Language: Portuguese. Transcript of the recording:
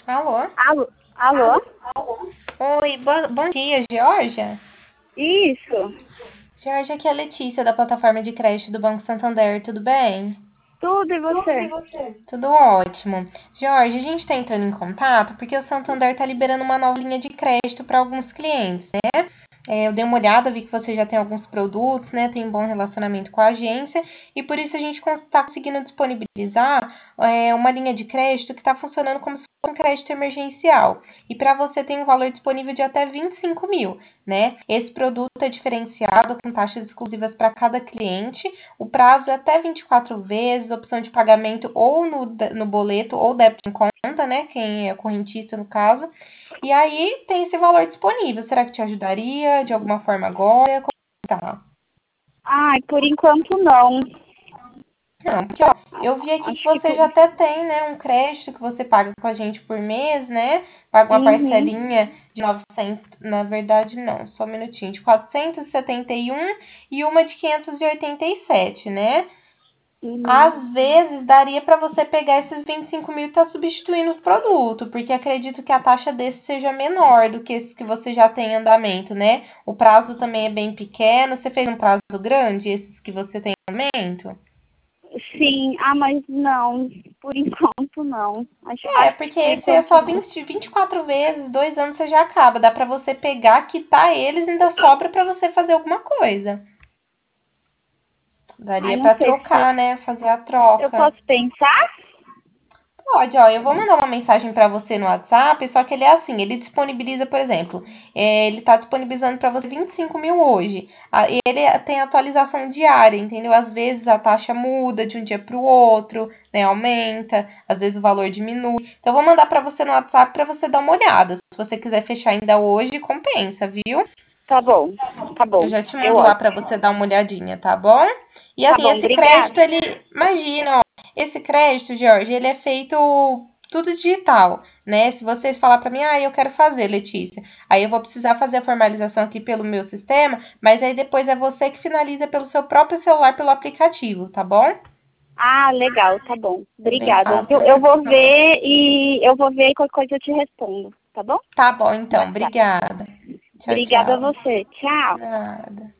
Alô? Alô? Alô? Oi, bom dia, Georgia. Isso. Georgia, aqui é a Letícia, da plataforma de crédito do Banco Santander, tudo bem? Tudo e você? Tudo ótimo. Jorge, a gente está entrando em contato porque o Santander está liberando uma nova linha de crédito para alguns clientes, né? Eu dei uma olhada, vi que você já tem alguns produtos, né? Tem um bom relacionamento com a agência e por isso a gente está conseguindo disponibilizar uma linha de crédito que está funcionando como se fosse um crédito emergencial. E para você tem um valor disponível de até 25 mil, né? Esse produto é diferenciado com taxas exclusivas para cada cliente. O prazo é até 24 vezes, opção de pagamento ou no boleto ou débito em conta, né? Quem é correntista no caso. E aí tem esse valor disponível. Será que te ajudaria de alguma forma agora? Como tá? Ai, por enquanto não. Não, porque ó, eu vi aqui que Acho que você por... já até tem, né, um crédito que você paga com a gente por mês, né? Paga uma Uhum. parcelinha de 900, na verdade não, só um minutinho, de 471 e uma de 587, né? Uhum. Às vezes daria para você pegar esses 25 mil e estar substituindo o produto, porque acredito que a taxa desse seja menor do que esse que você já tem em andamento, né? O prazo também é bem pequeno. Você fez um prazo grande, esses que você tem em andamento? Sim, mas não. Por enquanto não. É, Acho que porque por esse é enquanto só não. 24 vezes, 2 anos você já acaba. Dá para você pegar, quitar eles, ainda sobra para você fazer alguma coisa. Ai, Daria não para sei se trocar, né? Fazer a eu troca. posso pensar. Pode, ó, eu vou mandar uma mensagem para você no WhatsApp, só que ele é assim, ele disponibiliza, por exemplo, ele tá disponibilizando para você 25 mil hoje. Ele tem atualização diária, entendeu? Às vezes a taxa muda de um dia para o outro, né? Aumenta, às vezes o valor diminui. Então, eu vou mandar para você no WhatsApp para você dar uma olhada. Se você quiser fechar ainda hoje, compensa, viu? Tá bom. Tá Eu bom. já te Eu mando lá olho. para você dar uma olhadinha, tá bom? E Tá assim, bom, esse crédito, obrigada. ele, imagina, ó, esse crédito, Jorge, ele é feito tudo digital, né? Se você falar para mim, eu quero fazer, Letícia, aí eu vou precisar fazer a formalização aqui pelo meu sistema, mas aí depois é você que finaliza pelo seu próprio celular, pelo aplicativo, tá bom? Ah, legal, tá bom. É bem Obrigada. fácil. Eu vou ver e qualquer coisa eu te respondo, tá bom? Tá bom, No então, WhatsApp. obrigada. Tchau, Obrigada a tchau. você. Tchau. Nada.